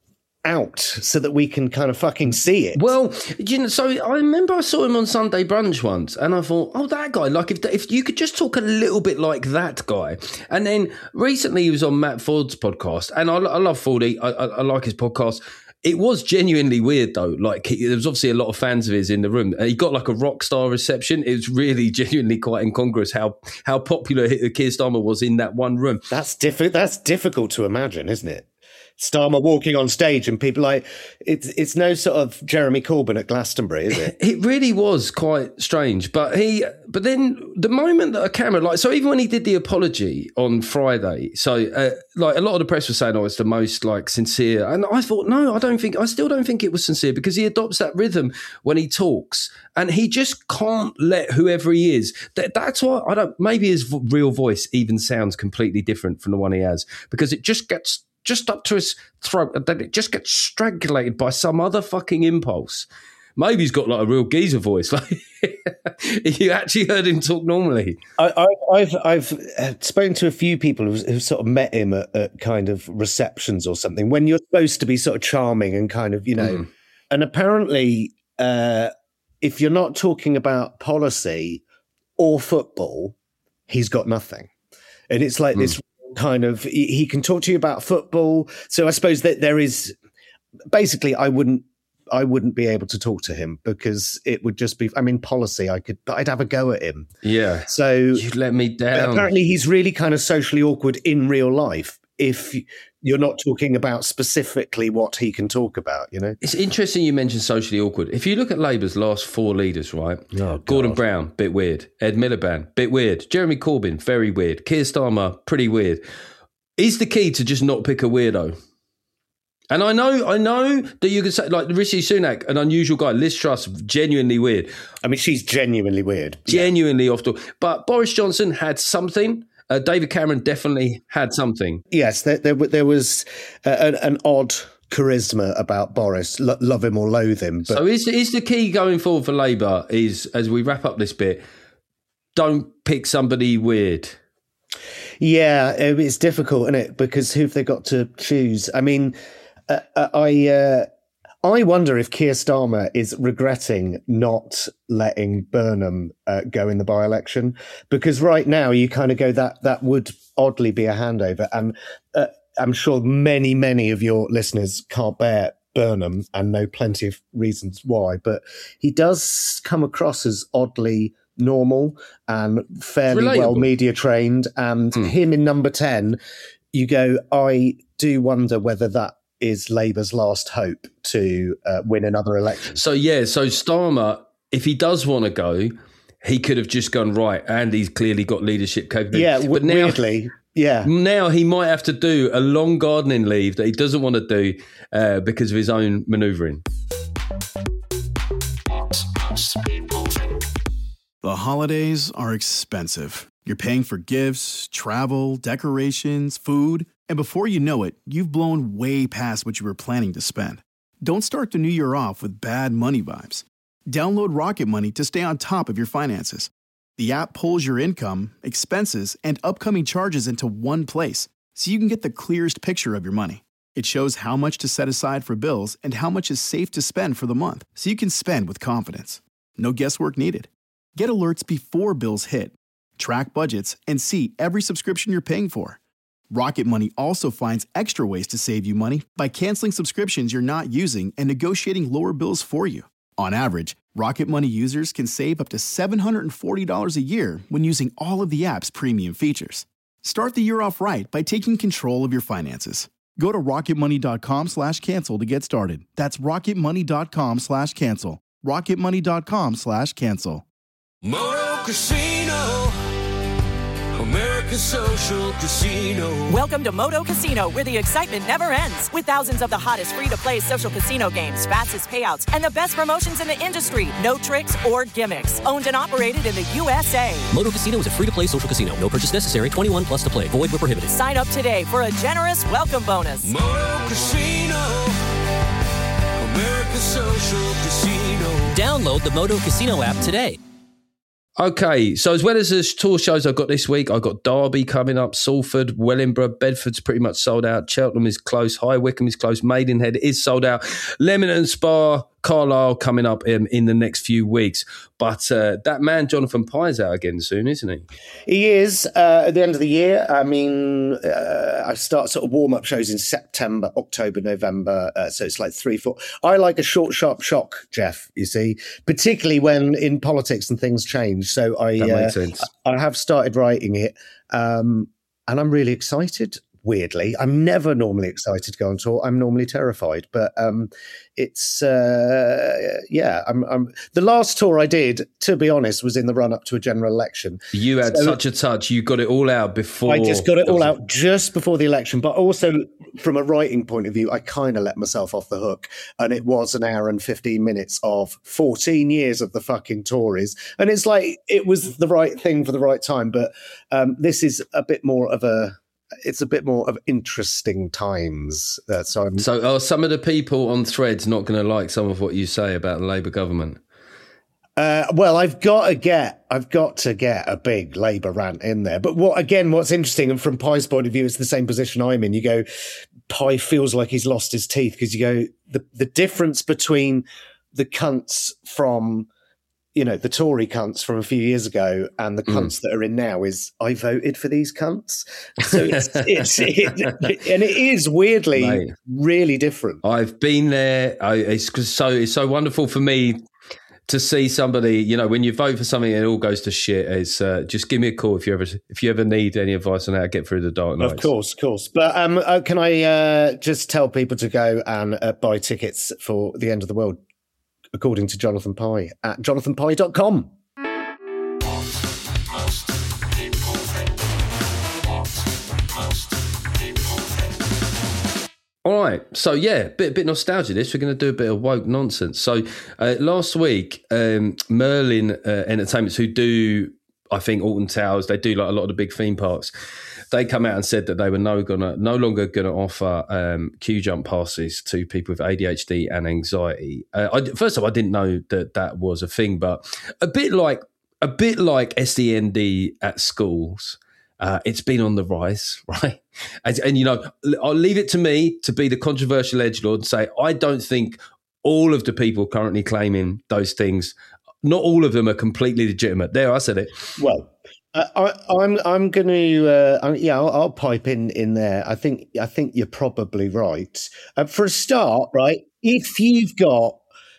out so that we can kind of fucking see it. Well, you know, so I remember I saw him on Sunday Brunch once and I thought, oh, that guy, like if if you could just talk a little bit like that guy. And then recently he was on Matt Ford's podcast, and I, I love Fordy. I, I, I like his podcast. It was genuinely weird though. Like he, there was obviously a lot of fans of his in the room. He got like a rock star reception. It was really genuinely quite incongruous how how popular Keir Starmer was in that one room. That's diffi- That's difficult to imagine, isn't it? Starmer walking on stage and people like, it's it's no sort of Jeremy Corbyn at Glastonbury, is it? It really was quite strange. But he, but then the moment that a camera, like, so even when he did the apology on Friday, so uh, like a lot of the press was saying, oh, it's the most like sincere. And I thought, no, I don't think, I still don't think it was sincere because he adopts that rhythm when he talks and he just can't let whoever he is. That, that's why I don't, maybe his v- real voice even sounds completely different from the one he has because it just gets just up to his throat, and then it just gets strangulated by some other fucking impulse. Maybe he's got like a real geezer voice. Like you actually heard him talk normally. I, I, I've I've spoken to a few people who've, who've sort of met him at, at kind of receptions or something when you're supposed to be sort of charming and kind of, you know, mm. and apparently uh, if you're not talking about policy or football, he's got nothing. And it's like mm. this kind of, he, he can talk to you about football. So I suppose that there is, basically, I wouldn't, I wouldn't be able to talk to him because it would just be, I mean, policy, I could, I'd have a go at him. Yeah. So you'd let me down. Apparently he's really kind of socially awkward in real life if you're not talking about specifically what he can talk about, you know? It's interesting you mentioned socially awkward. If you look at Labour's last four leaders, right? Oh, Gordon Brown, bit weird. Ed Miliband, bit weird. Jeremy Corbyn, very weird. Keir Starmer, pretty weird. Is the key to just not pick a weirdo? And I know, I know that you can say, like, Rishi Sunak, an unusual guy. Liz Truss, genuinely weird. I mean, she's genuinely weird. Genuinely yeah. off the... But Boris Johnson had something. Uh, David Cameron definitely had something. Yes, there, there, there was uh, an, an odd charisma about Boris. Lo- love him or loathe him. But... So is, is the key going forward for Labour is, as we wrap up this bit, don't pick somebody weird? Yeah, it's difficult, isn't it? Because who've they got to choose? I mean... Uh, I uh, I wonder if Keir Starmer is regretting not letting Burnham uh, go in the by-election, because right now you kind of go that that would oddly be a handover, and uh, I'm sure many many of your listeners can't bear Burnham and know plenty of reasons why, but he does come across as oddly normal and fairly Relatable. well media trained, and mm. him in number ten, you go, I do wonder whether that is Labour's last hope to uh, win another election. So, yeah, so Starmer, if he does want to go, he could have just gone, right, and he's clearly got leadership capability. Yeah, w- but now, weirdly, yeah. Now he might have to do a long gardening leave that he doesn't want to do uh, because of his own manoeuvring. The holidays are expensive. You're paying for gifts, travel, decorations, food, and before you know it, you've blown way past what you were planning to spend. Don't start the new year off with bad money vibes. Download Rocket Money to stay on top of your finances. The app pulls your income, expenses, and upcoming charges into one place, so you can get the clearest picture of your money. It shows how much to set aside for bills and how much is safe to spend for the month, so you can spend with confidence. No guesswork needed. Get alerts before bills hit. Track budgets and see every subscription you're paying for. Rocket Money also finds extra ways to save you money by canceling subscriptions you're not using and negotiating lower bills for you. On average, Rocket Money users can save up to seven hundred forty dollars a year when using all of the app's premium features. Start the year off right by taking control of your finances. Go to rocketmoney.com slash cancel to get started. That's rocketmoney.com slash cancel. rocketmoney.com slash cancel. Moto Casino, America's social casino. Welcome to Moto Casino, where the excitement never ends. With thousands of the hottest free-to-play social casino games, fastest payouts, and the best promotions in the industry. No tricks or gimmicks. Owned and operated in the U S A. Moto Casino is a free-to-play social casino. No purchase necessary. twenty-one plus to play. Void where prohibited. Sign up today for a generous welcome bonus. Moto Casino, America's social casino. Download the Moto Casino app today. Okay, so as well as the tour shows I've got this week, I've got Derby coming up, Salford, Wellingborough, Bedford's pretty much sold out, Cheltenham is close, High Wycombe is close, Maidenhead is sold out, Leamington Spa, Carlisle coming up in, in the next few weeks. But uh, that man, Jonathan Pye's out again soon, isn't he? He is, uh, at the end of the year. I mean, uh, I start sort of warm-up shows in September, October, November. Uh, so it's like three, four. I like a short, sharp shock, Jeff, you see, particularly when in politics and things change. So I, that makes uh, sense. I have started writing it, um, and I'm really excited. Weirdly, I'm never normally excited to go on tour. I'm normally terrified, but um, it's uh, yeah. I'm, I'm the last tour I did, to be honest, was in the run up to a general election. You had so, such a touch. You got it all out before. I just got it all out just before the election, but also from a writing point of view, I kind of let myself off the hook, and it was an hour and fifteen minutes of fourteen years of the fucking Tories, and it's like it was the right thing for the right time. But um, this is a bit more of a. It's a bit more of interesting times. Uh, so, I'm, so are some of the people on Threads not going to like some of what you say about the Labour government? Uh, well, I've got to get, I've got to get a big Labour rant in there. But what, again, what's interesting, and from Pye's point of view, it's the same position I'm in. You go, Pye feels like he's lost his teeth because you go, the the difference between the cunts from, you know, the Tory cunts from a few years ago and the cunts mm. that are in now is I voted for these cunts. So it's, it's it, and it is weirdly Mate, really different. I've been there. I, it's so it's so wonderful for me to see somebody, you know, when you vote for something and it all goes to shit. It's uh, just give me a call if you ever if you ever need any advice on how to get through the dark nights. Of course, of course. But um, uh, can I uh, just tell people to go and uh, buy tickets for The End of the World, according to Jonathan Pie, at jonathan pie dot com. All right, so yeah, bit bit nostalgia. This we're going to do a bit of woke nonsense. So uh, last week, um, Merlin uh, Entertainments, who do I think Alton Towers, they do like a lot of the big theme parks. They come out and said that they were no gonna no longer going to offer um, queue jump passes to people with A D H D and anxiety. Uh, I, first of all, I didn't know that that was a thing, but a bit like a bit like S E N D at schools. Uh, it's been on the rise, right? And, and, you know, I'll leave it to me to be the controversial edgelord and say, I don't think all of the people currently claiming those things, not all of them are completely legitimate. There, I said it. Well, uh, I, I'm I'm going to, uh, yeah, I'll, I'll pipe in in there. I think I think you're probably right. Uh, for a start, right, if you've got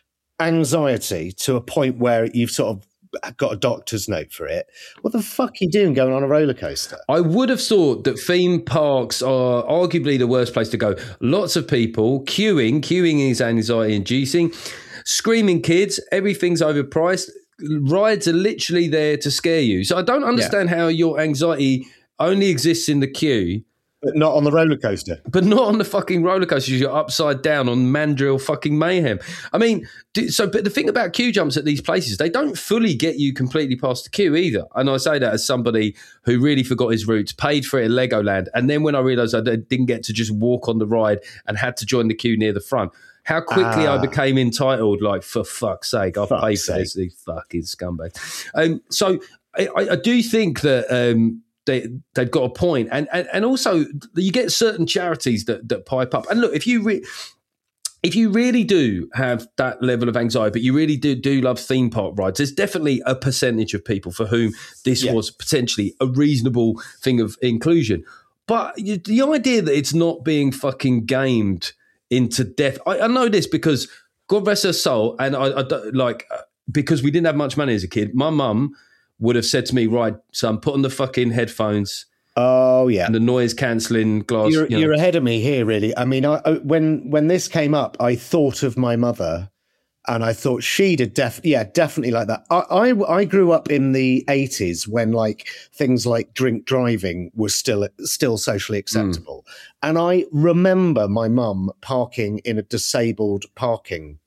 anxiety to a point where you've sort of got a doctor's note for it, what the fuck are you doing going on a roller coaster? I would have thought that theme parks are arguably the worst place to go. Lots of people queuing, queuing is anxiety inducing, screaming kids, everything's overpriced. Rides are literally there to scare you. So I don't understand yeah. how your anxiety only exists in the queue. But not on the roller coaster. But not on the fucking roller coaster. You're upside down on Mandrill fucking mayhem. I mean, so, but the thing about queue jumps at these places, they don't fully get you completely past the queue either. And I say that as somebody who really forgot his roots, paid for it at Legoland. And then when I realised I didn't get to just walk on the ride and had to join the queue near the front, how quickly ah. I became entitled, like, for fuck's sake, I've fuck's paid for sake. this, these fucking scumbags. Um, so I, I do think that... Um, They, they've got a point. And, and and also you get certain charities that, that pipe up. And look, if you re- if you really do have that level of anxiety, but you really do do love theme park rides, there's definitely a percentage of people for whom this yeah. was potentially a reasonable thing of inclusion. But you, the idea that it's not being fucking gamed into death, I, I know this because God rest her soul, and I, I like because we didn't have much money as a kid. My mum would have said to me, right, son, put on the fucking headphones. Oh, yeah. And the noise cancelling glass. You're, you know. you're ahead of me here, really. I mean, I, I, when when this came up, I thought of my mother and I thought she'd have def- yeah, definitely like that. I, I, I grew up in the eighties when like things like drink driving was still still socially acceptable. Mm. And I remember my mum parking in a disabled parking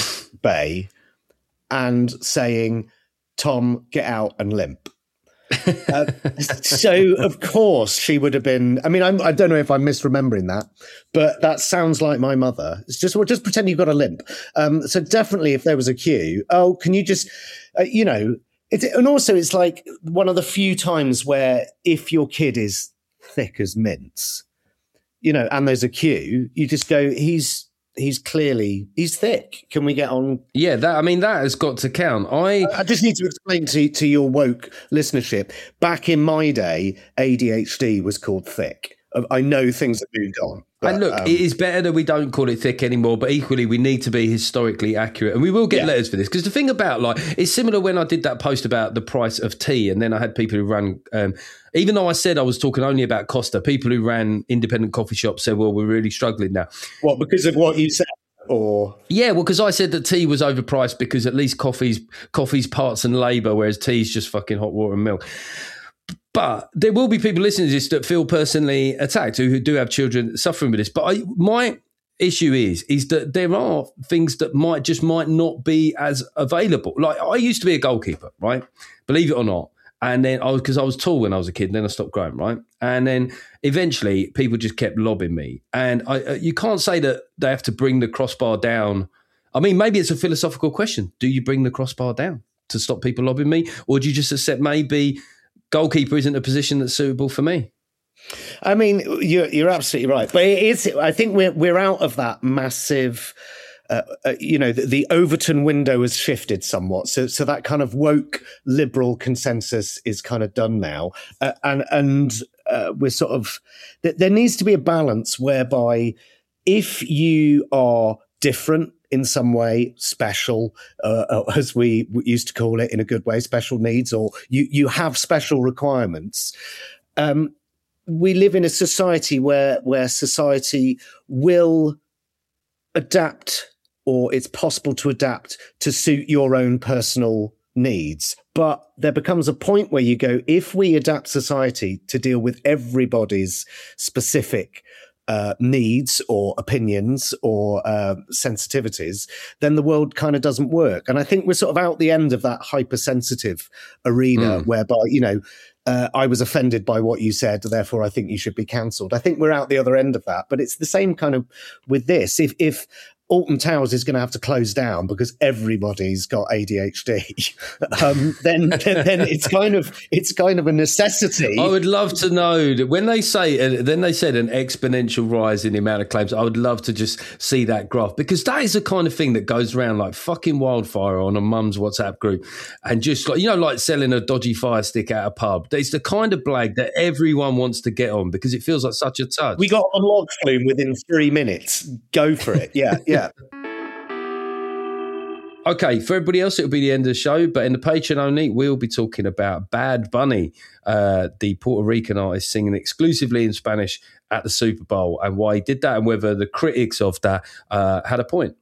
bay and saying, Tom, get out and limp. uh, so, of course, she would have been... I mean, I'm, I don't know if I'm misremembering that, but that sounds like my mother. It's just, well, just pretend you've got a limp. Um, so definitely if there was a queue, oh, can you just... Uh, you know, it, and also it's like one of the few times where if your kid is thick as mince, you know, and there's a queue, you just go, he's... He's clearly, he's thick. Can we get on? Yeah, that. I mean, that has got to count. I I just need to explain to, to your woke listenership. Back in my day, A D H D was called thick. I know things have moved on. But, and look, um, it is better that we don't call it thick anymore, but equally we need to be historically accurate. And we will get yeah. letters for this. Because the thing about, like, it's similar when I did that post about the price of tea, and then I had people who ran, um, even though I said I was talking only about Costa, people who ran independent coffee shops said, well, we're really struggling now. What, because of what you said? Or yeah, well, because I said that tea was overpriced because at least coffee's, coffee's parts and labour, whereas tea's just fucking hot water and milk. But there will be people listening to this that feel personally attacked who, who do have children suffering with this. But I, my issue is, is that there are things that might just might not be as available. Like I used to be a goalkeeper, right? Believe it or not. And then I was, because I was tall when I was a kid, and then I stopped growing, right? And then eventually people just kept lobbing me. And I, uh, you can't say that they have to bring the crossbar down. I mean, maybe it's a philosophical question. Do you bring the crossbar down to stop people lobbing me? Or do you just accept maybe goalkeeper isn't a position that's suitable for me? I mean, you're, you're absolutely right. But it is, I think we're, we're out of that massive uh, uh, you know, the, the Overton window has shifted somewhat. So, so that kind of woke liberal consensus is kind of done now. Uh, and, and uh, we're sort of, th- there needs to be a balance whereby if you are different in some way, special, uh, as we used to call it in a good way, special needs, or you, you have special requirements. Um, we live in a society where, where society will adapt, or it's possible to adapt to suit your own personal needs. But there becomes a point where you go, if we adapt society to deal with everybody's specific Uh, needs or opinions or uh, sensitivities, then the world kind of doesn't work. And I think we're sort of out the end of that hypersensitive arena mm. whereby, you know, uh, I was offended by what you said, therefore I think you should be cancelled. I think we're out the other end of that. But it's the same kind of with this. If, if Alton Towers is going to have to close down because everybody's got A D H D, um, then, then then it's kind of it's kind of a necessity. I would love to know that when they say, uh, then they said an exponential rise in the amount of claims. I would love to just see that graph, because that is the kind of thing that goes around like fucking wildfire on a mum's WhatsApp group, and just like, you know, like selling a dodgy fire stick at a pub. It's the kind of blag that everyone wants to get on because it feels like such a touch. We got on log flume within three minutes. Go for it. Yeah, yeah. Okay, for everybody else, it'll be the end of the show, but in the Patreon only, we'll be talking about Bad Bunny, uh, the Puerto Rican artist singing exclusively in Spanish at the Super Bowl, and why he did that, and whether the critics of that uh, had a point.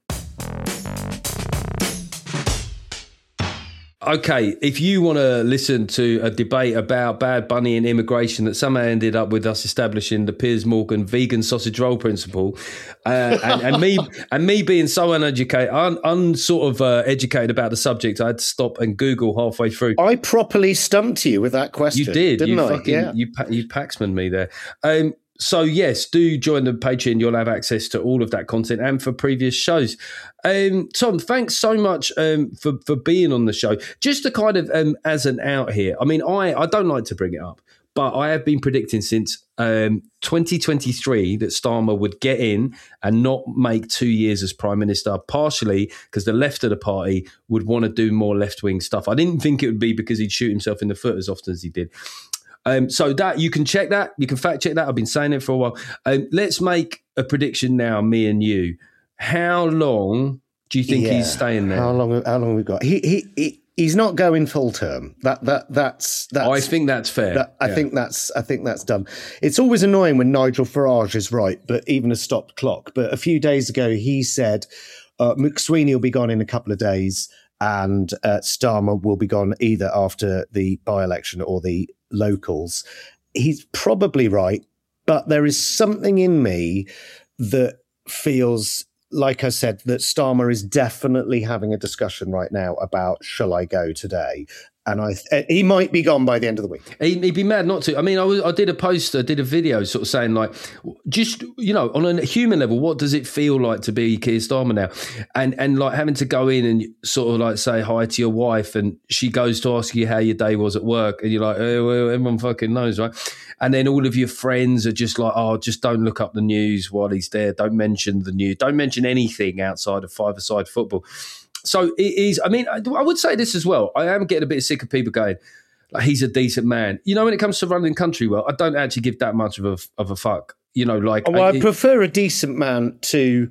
Okay, if you want to listen to a debate about Bad Bunny and immigration that somehow ended up with us establishing the Piers Morgan vegan sausage roll principle, uh, and, and me and me being so uneducated, un, un sort of uh, educated about the subject, I had to stop and Google halfway through. I properly stumped you with that question. You did, didn't you I? fucking, yeah. you you Paxman me there. Um, So, yes, do join the Patreon. You'll have access to all of that content and for previous shows. Um, Tom, thanks so much um, for, for being on the show. Just to kind of, um, as an out here, I mean, I, I don't like to bring it up, but I have been predicting since um, twenty twenty-three that Starmer would get in and not make two years as Prime Minister, partially because the left of the party would want to do more left-wing stuff. I didn't think it would be because he'd shoot himself in the foot as often as he did. Um, so that you can check that, you can fact check that. I've been saying it for a while. Um, let's make a prediction now, me and you. How long do you think yeah. he's staying there? How long? How long have we got? He he, he he's not going full term. That that that's that's. I think that's fair. That, I yeah. think that's I think that's done. It's always annoying when Nigel Farage is right, but even a stopped clock. But a few days ago, he said uh, McSweeney will be gone in a couple of days, and uh, Starmer will be gone either after the by-election or the locals. He's probably right, but there is something in me that feels, like I said, that Starmer is definitely having a discussion right now about, shall I go today? And I, th- he might be gone by the end of the week. He'd be mad not to. I mean, I, was, I did a post, I did a video sort of saying like, just, you know, on a human level, what does it feel like to be Keir Starmer now? And and like having to go in and sort of like say hi to your wife, and she goes to ask you how your day was at work, and you're like, oh, well, everyone fucking knows, right? And then all of your friends are just like, oh, just don't look up the news while he's there. Don't mention the news. Don't mention anything outside of five-a-side football. So it is, I mean, I, I would say this as well. I am getting a bit sick of people going, like, he's a decent man. You know, when it comes to running country well, I don't actually give that much of a, of a fuck. You know, like. Well, I, I it, prefer a decent man to,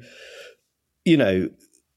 you know,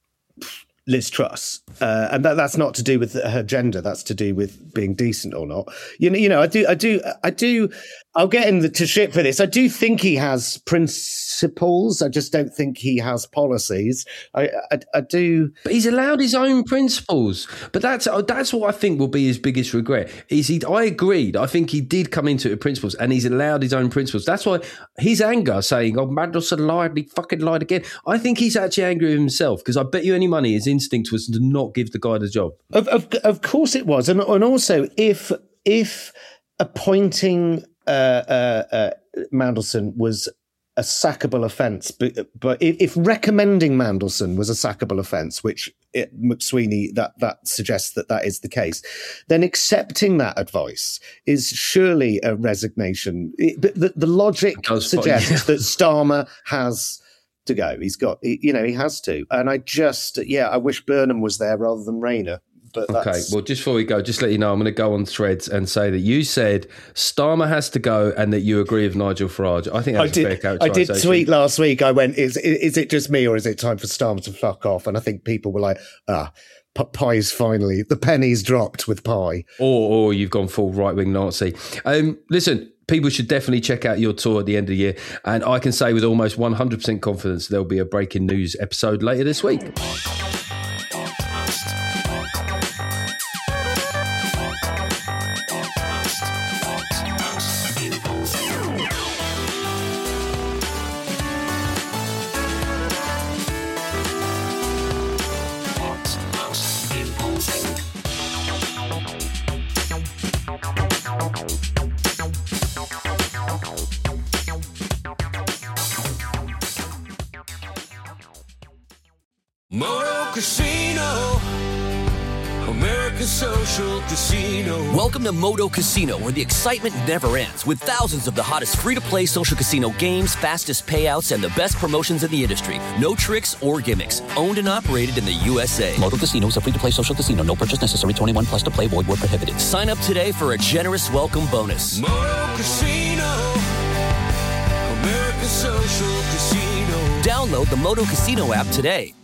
Liz Truss. Uh, and that, that's not to do with her gender. That's to do with being decent or not. You know, you know, I do, I do, I do, I'll get him to shit for this. I do think he has principles. I just don't think he has policies. I, I, I do. But he's allowed his own principles. But that's that's what I think will be his biggest regret. Is he? I agreed. I think he did come into it with principles, and he's allowed his own principles. That's why his anger, saying, "Oh, Mandelson lied. He fucking lied again." I think he's actually angry with himself, because I bet you any money his instinct was to not give the guy the job. Of of, of course it was, and and also if if appointing. Uh, uh, uh, Mandelson was a sackable offence, but, but if, if recommending Mandelson was a sackable offence, which it, McSweeney, that, that suggests that that is the case, then accepting that advice is surely a resignation. It, but the, the logic suggests yeah. that Starmer has to go. He's got, he, you know, he has to. And I just, yeah, I wish Burnham was there rather than Rayner. But okay, that's... well, just before we go, just let you know, I'm going to go on Threads and say that you said Starmer has to go and that you agree with Nigel Farage. I think that's I did, a fair I did characterisation. tweet last week. I went, is, is it just me or is it time for Starmer to fuck off? And I think people were like, ah, P- Pie's finally, the penny's dropped with Pie. Or, or you've gone full right-wing Nazi. Um, listen, people should definitely check out your tour at the end of the year. And I can say with almost one hundred percent confidence there'll be a breaking news episode later this week. Moto Casino, America's Social Casino. Welcome to Moto Casino, where the excitement never ends, with thousands of the hottest free-to-play social casino games, fastest payouts, and the best promotions in the industry. No tricks or gimmicks. Owned and operated in the U S A. Moto Casino is a free-to-play social casino. No purchase necessary. twenty-one plus to play. Void where prohibited. Sign up today for a generous welcome bonus. Moto Casino, America's Social Casino. Download the Moto Casino app today.